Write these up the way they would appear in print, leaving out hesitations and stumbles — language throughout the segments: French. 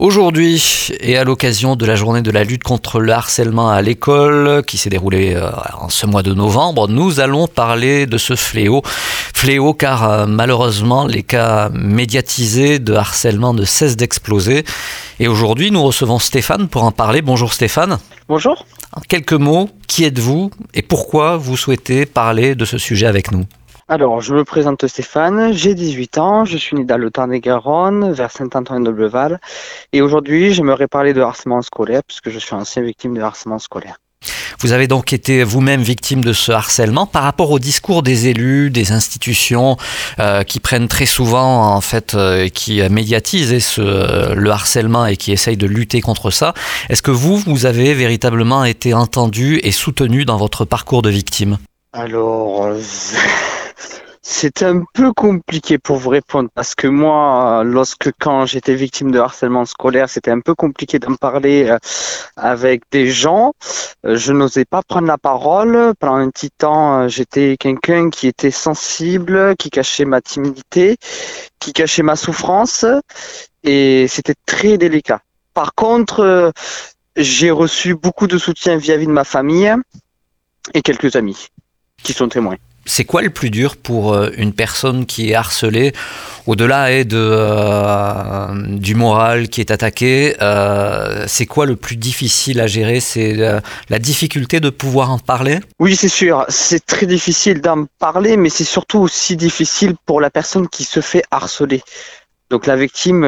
Aujourd'hui, et à l'occasion de la journée de la lutte contre le harcèlement à l'école, qui s'est déroulée en ce mois de novembre, nous allons parler de ce fléau. Fléau car malheureusement, les cas médiatisés de harcèlement ne cessent d'exploser. Et aujourd'hui, nous recevons Stéphane pour en parler. Bonjour Stéphane. Bonjour. En quelques mots, qui êtes-vous et pourquoi vous souhaitez parler de ce sujet avec nous ? Alors, je me présente Stéphane, j'ai 18 ans, je suis né dans le Tarn-et-Garonne, vers Saint-Antoine-de-Belleval. Et aujourd'hui, j'aimerais parler de harcèlement scolaire, puisque je suis ancien victime de harcèlement scolaire. Vous avez donc été vous-même victime de ce harcèlement par rapport au discours des élus, des institutions qui prennent très souvent, qui médiatisent le harcèlement et qui essayent de lutter contre ça. Est-ce que vous avez véritablement été entendu et soutenu dans votre parcours de victime ? Alors, c'est un peu compliqué pour vous répondre parce que moi, quand j'étais victime de harcèlement scolaire, c'était un peu compliqué d'en parler avec des gens. Je n'osais pas prendre la parole. Pendant un petit temps, j'étais quelqu'un qui était sensible, qui cachait ma timidité, qui cachait ma souffrance et c'était très délicat. Par contre, j'ai reçu beaucoup de soutien vis-à-vis de ma famille et quelques amis qui sont témoins. C'est quoi le plus dur pour une personne qui est harcelée, au-delà du moral qui est attaqué, c'est quoi le plus difficile à gérer ? C'est la difficulté de pouvoir en parler ? Oui, c'est sûr, c'est très difficile d'en parler, mais c'est surtout aussi difficile pour la personne qui se fait harceler. Donc la victime,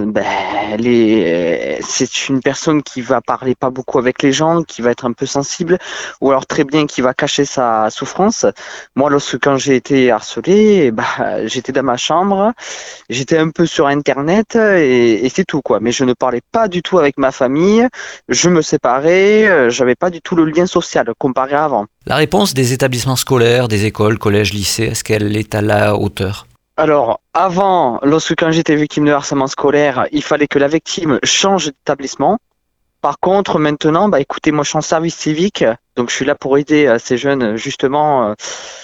c'est une personne qui va parler pas beaucoup avec les gens, qui va être un peu sensible, ou alors très bien qui va cacher sa souffrance. Moi, quand j'ai été harcelé, j'étais dans ma chambre, j'étais un peu sur Internet et c'est tout quoi. Mais je ne parlais pas du tout avec ma famille, je me séparais, j'avais pas du tout le lien social comparé à avant. La réponse des établissements scolaires, des écoles, collèges, lycées, est-ce qu'elle est à la hauteur ? Alors, quand j'étais victime de harcèlement scolaire, il fallait que la victime change d'établissement. Par contre, maintenant, écoutez, moi je suis en service civique, donc je suis là pour aider ces jeunes, justement.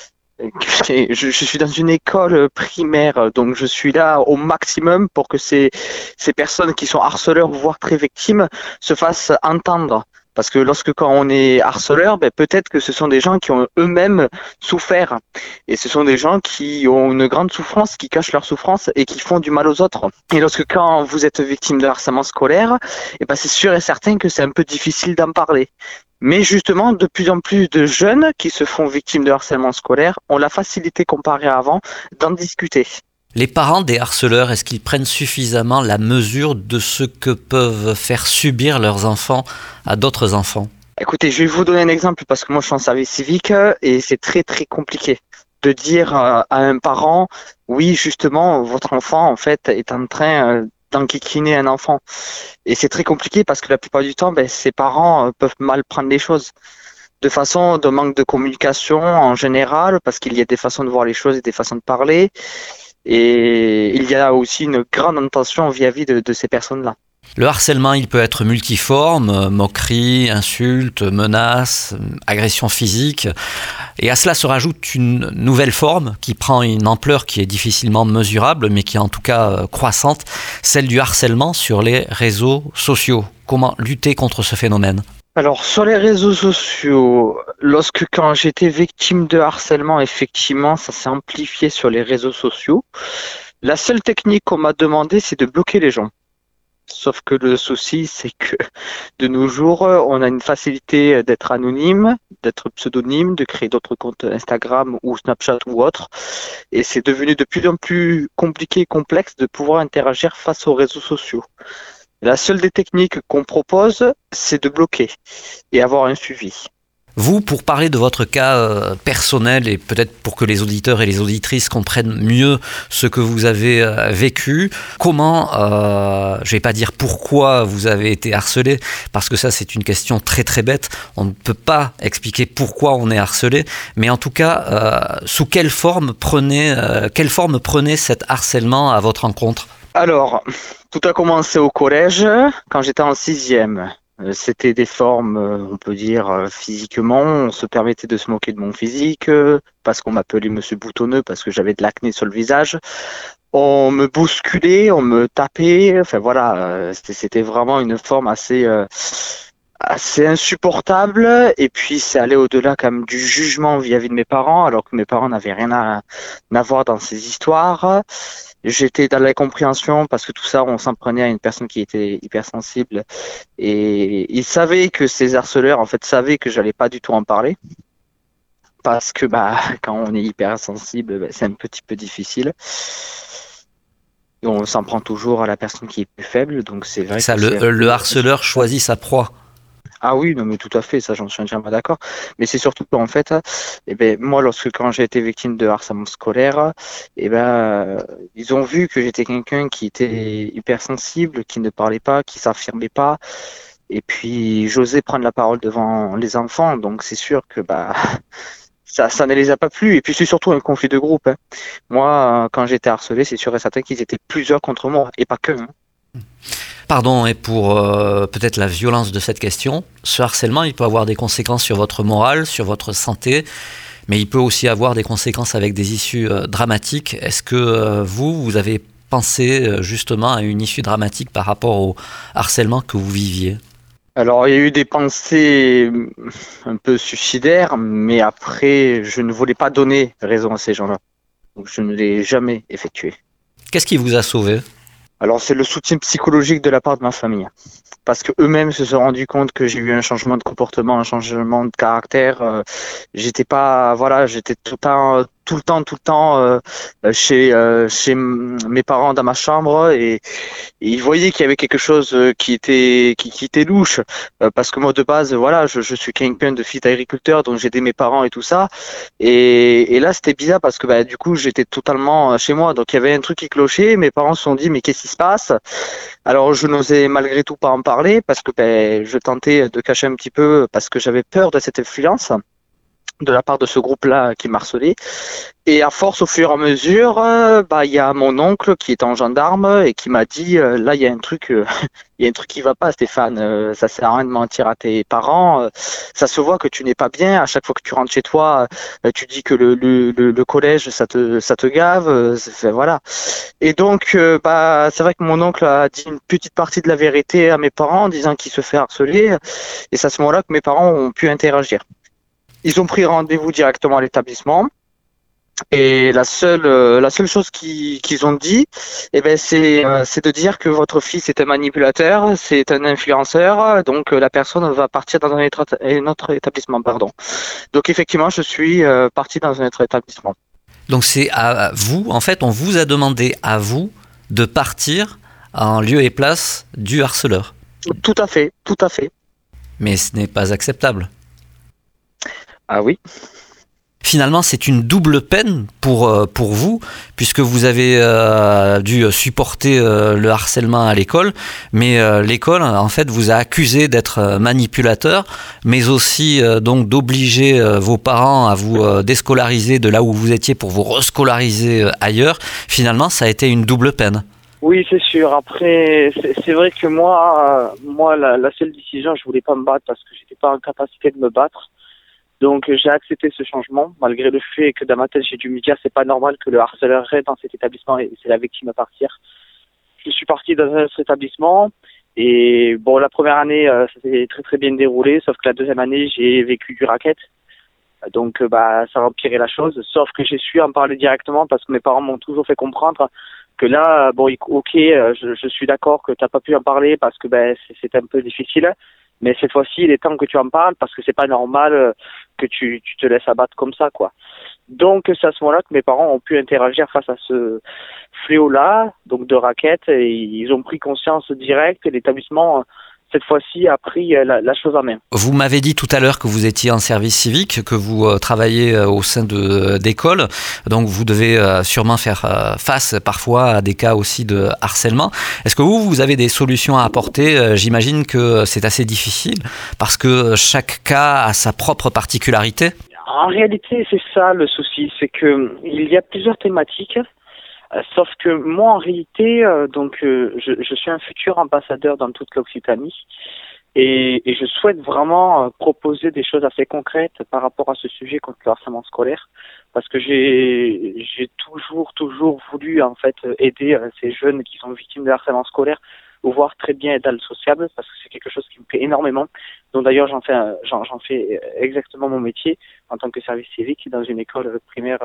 Je suis dans une école primaire, donc je suis là au maximum pour que ces personnes qui sont harceleurs, voire très victimes, se fassent entendre. Parce que quand on est harceleur, peut-être que ce sont des gens qui ont eux-mêmes souffert. Et ce sont des gens qui ont une grande souffrance, qui cachent leur souffrance et qui font du mal aux autres. Et quand vous êtes victime de harcèlement scolaire, c'est sûr et certain que c'est un peu difficile d'en parler. Mais justement, de plus en plus de jeunes qui se font victimes de harcèlement scolaire ont la facilité comparée à avant d'en discuter. Les parents des harceleurs, est-ce qu'ils prennent suffisamment la mesure de ce que peuvent faire subir leurs enfants à d'autres enfants ? Écoutez, je vais vous donner un exemple parce que moi je suis en service civique et c'est très très compliqué de dire à un parent, oui justement votre enfant en fait est en train d'enquiquiner un enfant. Et c'est très compliqué parce que la plupart du temps, ces parents peuvent mal prendre les choses. De manque de communication en général, parce qu'il y a des façons de voir les choses et des façons de parler. Et il y a aussi une grande intention vis-à-vis de ces personnes-là. Le harcèlement, il peut être multiforme, moquerie, insultes, menaces, agression physique. Et à cela se rajoute une nouvelle forme qui prend une ampleur qui est difficilement mesurable, mais qui est en tout cas croissante, celle du harcèlement sur les réseaux sociaux. Comment lutter contre ce phénomène ? Alors, sur les réseaux sociaux, quand j'étais victime de harcèlement, effectivement, ça s'est amplifié sur les réseaux sociaux. La seule technique qu'on m'a demandé, c'est de bloquer les gens. Sauf que le souci, c'est que de nos jours, on a une facilité d'être anonyme, d'être pseudonyme, de créer d'autres comptes Instagram ou Snapchat ou autres. Et c'est devenu de plus en plus compliqué et complexe de pouvoir interagir face aux réseaux sociaux. La seule des techniques qu'on propose, c'est de bloquer et avoir un suivi. Vous, pour parler de votre cas personnel et peut-être pour que les auditeurs et les auditrices comprennent mieux ce que vous avez vécu, comment, je ne vais pas dire pourquoi vous avez été harcelé, parce que ça c'est une question très très bête, on ne peut pas expliquer pourquoi on est harcelé, mais en tout cas, sous quelle forme prenait cet harcèlement à votre encontre ? Alors, tout a commencé au collège, quand j'étais en 6e. C'était des formes, on peut dire, physiquement. On se permettait de se moquer de mon physique parce qu'on m'appelait Monsieur Boutonneux parce que j'avais de l'acné sur le visage. On me bousculait, on me tapait. Enfin voilà, c'était vraiment une forme assez insupportable. Et puis c'est allé au-delà quand même du jugement vis-à-vis de mes parents, alors que mes parents n'avaient rien à voir dans ces histoires. J'étais dans l'incompréhension parce que tout ça, on s'en prenait à une personne qui était hypersensible. Et ils savaient que ces harceleurs, en fait, savaient que j'allais pas du tout en parler. Parce que bah, quand on est hypersensible, bah, c'est un petit peu difficile. Et on s'en prend toujours à la personne qui est plus faible. Donc c'est vrai Ça, que c'est un le peu... harceleur choisit sa proie. Ah oui, non, mais tout à fait, ça j'en suis entièrement d'accord. Mais c'est surtout qu'en fait, eh ben, moi, quand j'ai été victime de harcèlement scolaire, eh ben, ils ont vu que j'étais quelqu'un qui était hypersensible, qui ne parlait pas, qui s'affirmait pas. Et puis, j'osais prendre la parole devant les enfants. Donc, c'est sûr que bah, ça ne les a pas plu. Et puis, c'est surtout un conflit de groupe, hein. Moi, quand j'étais harcelé, c'est sûr et certain qu'ils étaient plusieurs contre moi, et pas que, hein. Pardon et pour peut-être la violence de cette question, ce harcèlement, il peut avoir des conséquences sur votre morale, sur votre santé, mais il peut aussi avoir des conséquences avec des issues dramatiques. Est-ce que vous avez pensé justement à une issue dramatique par rapport au harcèlement que vous viviez? Alors, il y a eu des pensées un peu suicidaires, mais après, je ne voulais pas donner raison à ces gens-là. Donc, je ne l'ai jamais effectué. Qu'est-ce qui vous a sauvé? Alors, c'est le soutien psychologique de la part de ma famille. Parce que eux-mêmes se sont rendus compte que j'ai eu un changement de comportement, un changement de caractère. J'étais pas, voilà, j'étais tout le temps chez mes parents dans ma chambre et ils voyaient qu'il y avait quelque chose qui était louche. Parce que moi de base, voilà, je suis quelqu'un de fils d'agriculteur, donc j'aidais mes parents et tout ça. Et là, c'était bizarre parce que bah, du coup, j'étais totalement chez moi, donc il y avait un truc qui clochait. Mes parents se sont dit, mais qu'est-ce qui se passe? Alors, je n'osais malgré tout pas en parler parce que ben, je tentais de cacher un petit peu parce que j'avais peur de cette influence de la part de ce groupe-là qui m'harcelait. Et à force, au fur et à mesure, bah, il y a mon oncle qui est en gendarme et qui m'a dit, là, il y a un truc, il y a un truc qui va pas, Stéphane. Ça sert à rien de mentir à tes parents. Ça se voit que tu n'es pas bien. À chaque fois que tu rentres chez toi, tu dis que le collège, ça te gave. Voilà. Et donc, bah, c'est vrai que mon oncle a dit une petite partie de la vérité à mes parents en disant qu'il se fait harceler. Et c'est à ce moment-là que mes parents ont pu interagir. Ils ont pris rendez-vous directement à l'établissement. Et la seule chose qu'ils ont dit, eh ben, c'est de dire que votre fils est un manipulateur, c'est un influenceur, donc la personne va partir dans un autre établissement, pardon. Donc effectivement, je suis parti dans un autre établissement. Donc c'est à vous, en fait, on vous a demandé à vous de partir en lieu et place du harceleur. Tout à fait, tout à fait. Mais ce n'est pas acceptable. Ah oui. Finalement, c'est une double peine pour vous, puisque vous avez dû supporter le harcèlement à l'école, mais l'école, en fait, vous a accusé d'être manipulateur, mais aussi donc d'obliger vos parents à vous déscolariser de là où vous étiez pour vous rescolariser ailleurs. Finalement, ça a été une double peine. Oui, c'est sûr. Après, c'est vrai que moi, la seule décision, je voulais pas me battre parce que j'étais pas en capacité de me battre. Donc j'ai accepté ce changement, malgré le fait que dans ma tête j'ai dû me dire c'est pas normal que le harceleur reste dans cet établissement et c'est la victime à partir. Je suis parti dans un autre établissement et bon la première année ça s'est très très bien déroulé, sauf que la deuxième année j'ai vécu du racket. Donc bah ça a empiré la chose, sauf que j'ai su en parler directement parce que mes parents m'ont toujours fait comprendre que là bon ok je suis d'accord que t'as pas pu en parler parce que ben c'est un peu difficile. Mais cette fois-ci, il est temps que tu en parles parce que c'est pas normal que tu te laisses abattre comme ça, quoi. Donc, c'est à ce moment-là que mes parents ont pu interagir face à ce fléau-là, donc de raquettes, et ils ont pris conscience directe et l'établissement, cette fois-ci, a pris la chose en main. Vous m'avez dit tout à l'heure que vous étiez en service civique, que vous travaillez au sein d'écoles, donc vous devez sûrement faire face parfois à des cas aussi de harcèlement. Est-ce que vous avez des solutions à apporter? J'imagine que c'est assez difficile parce que chaque cas a sa propre particularité. En réalité, c'est ça le souci, c'est que il y a plusieurs thématiques. Sauf que moi, en réalité, je suis un futur ambassadeur dans toute l'Occitanie. Et je souhaite vraiment proposer des choses assez concrètes par rapport à ce sujet contre le harcèlement scolaire, parce que j'ai toujours voulu en fait aider ces jeunes qui sont victimes de harcèlement scolaire, ou voire très bien être dans le sociable, parce que c'est quelque chose qui me plaît énormément. Donc d'ailleurs j'en fais exactement mon métier en tant que service civique dans une école primaire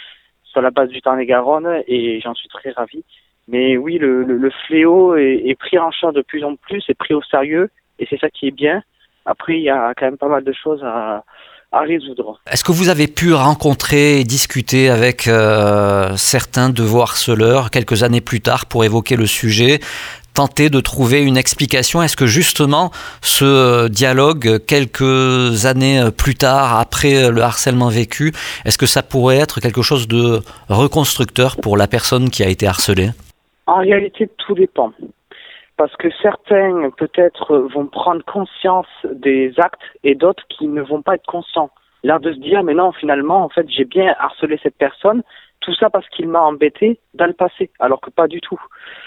sur la base du Tarn-et-Garonne, et j'en suis très ravi. Mais oui, le fléau est pris en charge de plus en plus, est pris au sérieux, et c'est ça qui est bien. Après, il y a quand même pas mal de choses à résoudre. Est-ce que vous avez pu rencontrer et discuter avec certains de vos harceleurs quelques années plus tard pour évoquer le sujet, tenter de trouver une explication? Est-ce que justement ce dialogue, quelques années plus tard, après le harcèlement vécu, est-ce que ça pourrait être quelque chose de reconstructeur pour la personne qui a été harcelée? En réalité, tout dépend. Parce que certains, peut-être, vont prendre conscience des actes et d'autres qui ne vont pas être conscients. L'air de se dire, mais non, finalement, en fait, j'ai bien harcelé cette personne, tout ça parce qu'il m'a embêté dans le passé, alors que pas du tout.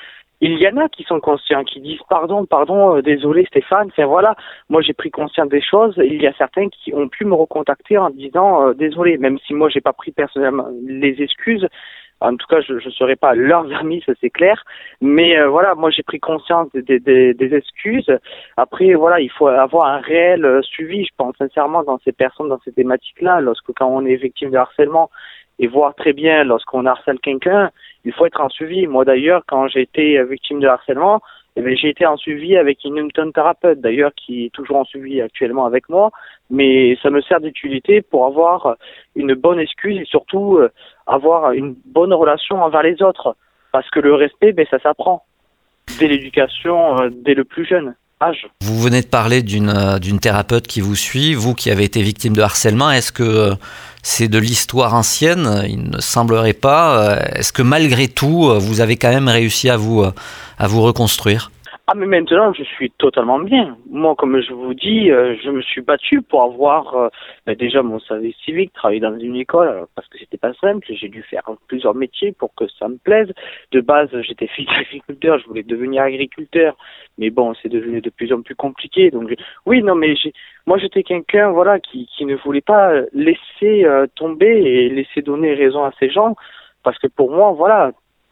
Il y en a qui sont conscients, qui disent pardon, désolé Stéphane, enfin voilà, moi j'ai pris conscience des choses. Il y a certains qui ont pu me recontacter en disant désolé, même si moi j'ai pas pris personnellement les excuses. En tout cas, je ne serai pas leurs amis, ça c'est clair. Mais voilà, moi j'ai pris conscience des excuses. Après, voilà, il faut avoir un réel suivi, je pense sincèrement, dans ces personnes, dans ces thématiques-là, lorsque quand on est victime de harcèlement, et voir très bien lorsqu'on harcèle quelqu'un, il faut être en suivi. Moi d'ailleurs, quand j'ai été victime de harcèlement, eh bien, j'ai été en suivi avec une thérapeute d'ailleurs qui est toujours en suivi actuellement avec moi, mais ça me sert d'utilité pour avoir une bonne excuse et surtout avoir une bonne relation envers les autres. Parce que le respect, ben, ça s'apprend dès l'éducation, dès le plus jeune âge. Vous venez de parler d'une thérapeute qui vous suit, vous qui avez été victime de harcèlement. Est-ce que c'est de l'histoire ancienne? Il ne semblerait pas. Est-ce que malgré tout, vous avez quand même réussi à vous reconstruire? Ah, mais maintenant, je suis totalement bien. Moi, comme je vous dis, je me suis battu pour avoir déjà mon service civique, travailler dans une école, parce que c'était pas simple. J'ai dû faire plusieurs métiers pour que ça me plaise. De base, j'étais fils d'agriculteur, je voulais devenir agriculteur, mais bon, c'est devenu de plus en plus compliqué. Donc, oui, non, mais moi, j'étais quelqu'un, voilà, qui ne voulait pas laisser tomber et laisser donner raison à ces gens, parce que pour moi, voilà,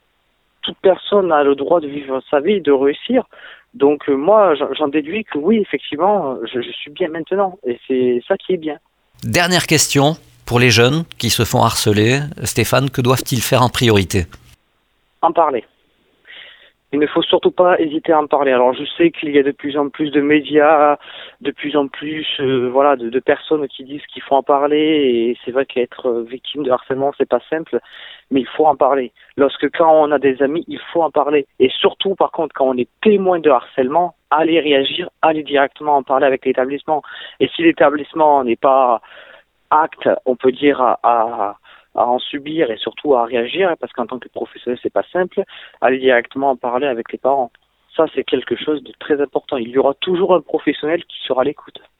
toute personne a le droit de vivre sa vie, de réussir. Donc moi, j'en déduis que oui, effectivement, je suis bien maintenant. Et c'est ça qui est bien. Dernière question pour les jeunes qui se font harceler. Stéphane, que doivent-ils faire en priorité? En parler. Il ne faut surtout pas hésiter à en parler. Alors je sais qu'il y a de plus en plus de médias, de plus en plus voilà, de personnes qui disent qu'il faut en parler, et c'est vrai qu'être victime de harcèlement, c'est pas simple, mais il faut en parler. Lorsque quand on a des amis, il faut en parler. Et surtout par contre quand on est témoin de harcèlement, allez réagir, allez directement en parler avec l'établissement. Et si l'établissement n'est pas acte, on peut dire, à en subir et surtout à réagir, parce qu'en tant que professionnel, c'est pas simple, aller directement en parler avec les parents. Ça, c'est quelque chose de très important. Il y aura toujours un professionnel qui sera à l'écoute.